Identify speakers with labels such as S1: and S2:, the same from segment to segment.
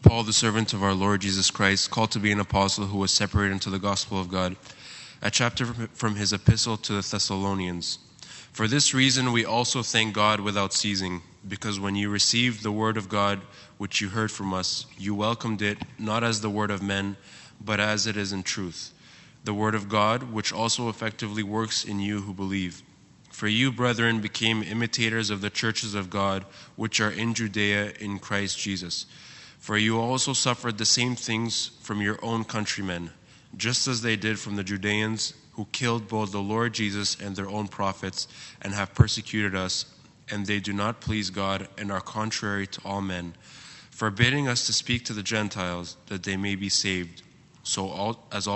S1: Paul, the servant of our Lord Jesus Christ, called to be an apostle who was separated unto the gospel of God, a chapter from his epistle to the Thessalonians. For this reason we also thank God without ceasing, because when you received the word of God which you heard from us, you welcomed it, not as the word of men, but as it is in truth, the word of God, which also effectively works in you who believe. For you, brethren, became imitators of the churches of God, which are in Judea in Christ Jesus. For you also suffered the same things from your own countrymen, just as they did from the Judeans, who killed both the Lord Jesus and their own prophets, and have persecuted us, and they do not please God, and are contrary to all men, forbidding us to speak to the Gentiles, that they may be saved, so as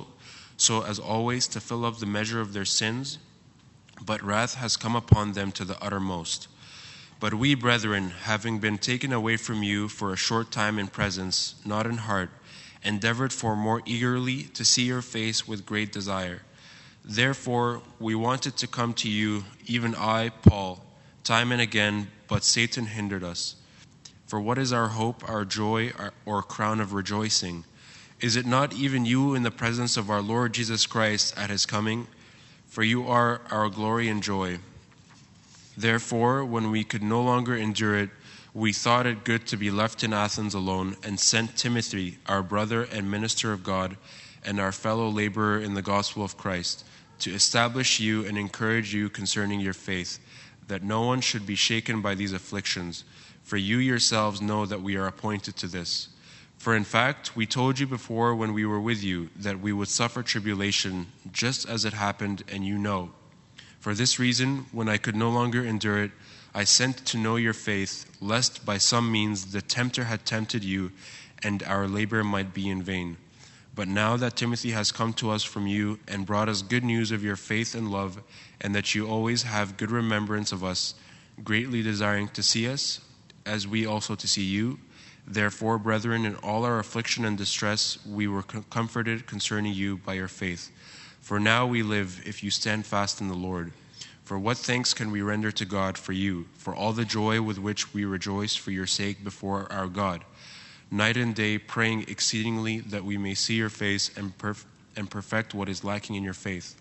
S1: always to fill up the measure of their sins. But wrath has come upon them to the uttermost. But we, brethren, having been taken away from you for a short time in presence, not in heart, endeavored for more eagerly to see your face with great desire. Therefore, we wanted to come to you, even I, Paul, time and again, but Satan hindered us. For what is our hope, our joy, or crown of rejoicing? Is it not even you in the presence of our Lord Jesus Christ at his coming? For you are our glory and joy. Therefore, when we could no longer endure it, we thought it good to be left in Athens alone, and sent Timothy, our brother and minister of God, and our fellow laborer in the gospel of Christ, to establish you and encourage you concerning your faith, that no one should be shaken by these afflictions. For you yourselves know that we are appointed to this. For in fact, we told you before when we were with you that we would suffer tribulation, just as it happened, and you know. For this reason, when I could no longer endure it, I sent to know your faith, lest by some means the tempter had tempted you, and our labor might be in vain. But now that Timothy has come to us from you, and brought us good news of your faith and love, and that you always have good remembrance of us, greatly desiring to see us, as we also to see you, therefore, brethren, in all our affliction and distress, we were comforted concerning you by your faith. For now we live, if you stand fast in the Lord. For what thanks can we render to God for you, for all the joy with which we rejoice for your sake before our God, night and day praying exceedingly that we may see your face and perfect what is lacking in your faith.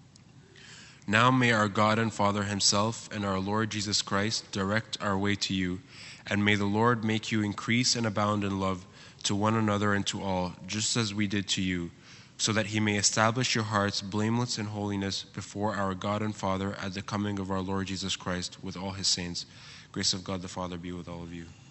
S1: Now may our God and Father himself and our Lord Jesus Christ direct our way to you, and may the Lord make you increase and abound in love to one another and to all, just as we did to you, so that he may establish your hearts blameless in holiness before our God and Father at the coming of our Lord Jesus Christ with all his saints. Grace of God the Father be with all of you.